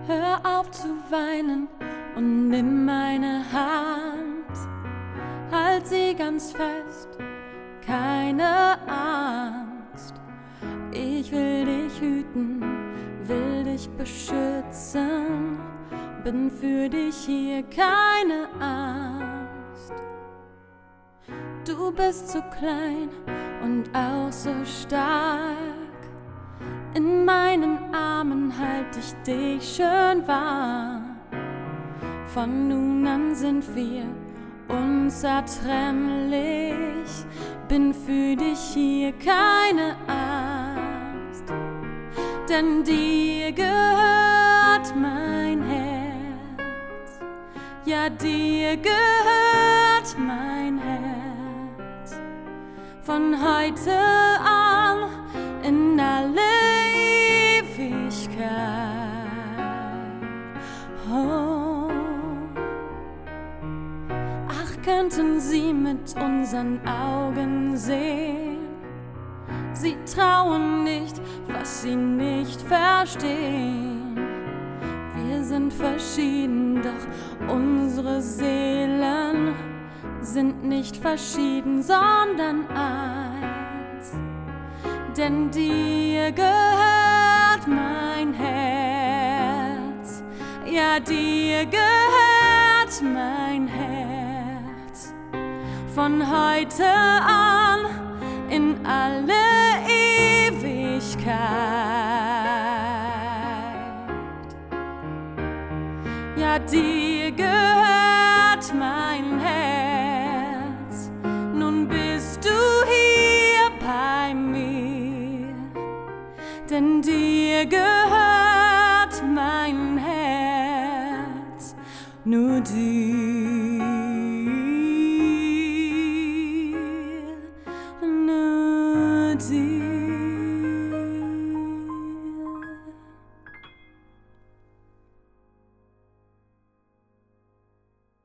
Hör auf zu weinen und nimm meine Hand, halt sie ganz fest, keine Angst. Ich will dich hüten, will dich beschützen, bin für dich hier, keine Angst. Du bist so klein und auch so stark, in meinen Armen halt ich dich schön warm. Von nun an sind wir unzertrennlich, bin für dich hier, keine Angst. Denn dir gehört mein Herz, ja dir gehört mein Herz. Von heute an in alle Ewigkeit. Oh. Ach, könnten sie mit unseren Augen sehen, sie trauen nicht, was sie nicht verstehen. Wir sind verschieden, doch unsere Seelen sind nicht verschieden, sondern eins. Denn dir gehört mein Herz, ja dir gehört mein Herz. Von heute an in alle Ewigkeit. Ja dir gehört mein Herz, nun bist du hier bei mir. Denn dir gehört mein Herz, nur dir.